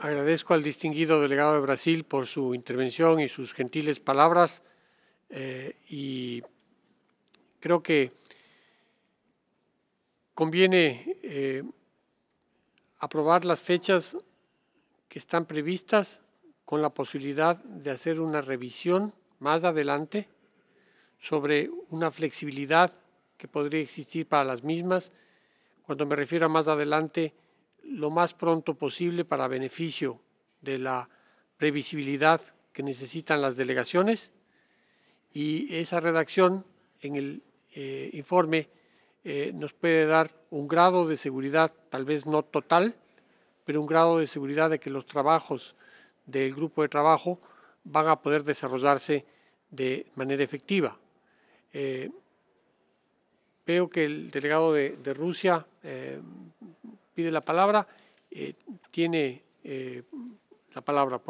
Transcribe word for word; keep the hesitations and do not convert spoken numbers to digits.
Agradezco al distinguido delegado de Brasil por su intervención y sus gentiles palabras eh, y creo que conviene eh, aprobar las fechas que están previstas con la posibilidad de hacer una revisión más adelante sobre una flexibilidad que podría existir para las mismas. Cuando me refiero a más adelante, lo más pronto posible para beneficio de la previsibilidad que necesitan las delegaciones, y esa redacción en el eh, informe eh, nos puede dar un grado de seguridad, tal vez no total, pero un grado de seguridad de que los trabajos del grupo de trabajo van a poder desarrollarse de manera efectiva. Eh, veo que el delegado de, de Rusia eh, pide la palabra. Eh, tiene eh, la palabra.